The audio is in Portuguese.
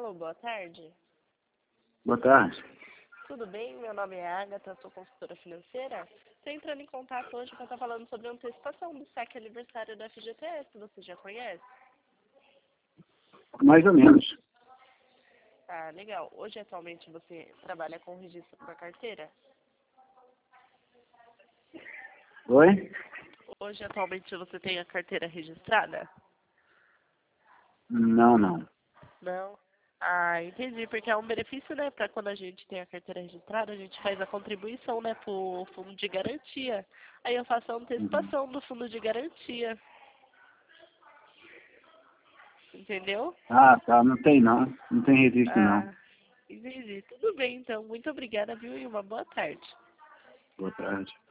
Alô, boa tarde. Boa tarde. Tudo bem? Meu nome é Agatha, sou consultora financeira. Estou entrando em contato hoje para estar falando sobre a antecipação do saque aniversário da FGTS. Você já conhece? Mais ou menos. Ah, legal. Hoje, atualmente, você trabalha com registro da carteira? Oi? Hoje, atualmente, você tem a carteira registrada? Não. Não? Ah, entendi, porque é um benefício, né, para quando a gente tem a carteira registrada, a gente faz a contribuição, né, para o fundo de garantia. Aí eu faço a antecipação do fundo de garantia. Entendeu? Ah, tá. Não tem não. Não tem registro não. Ah, entendi. Tudo bem, então. Muito obrigada, viu? E uma boa tarde. Boa tarde.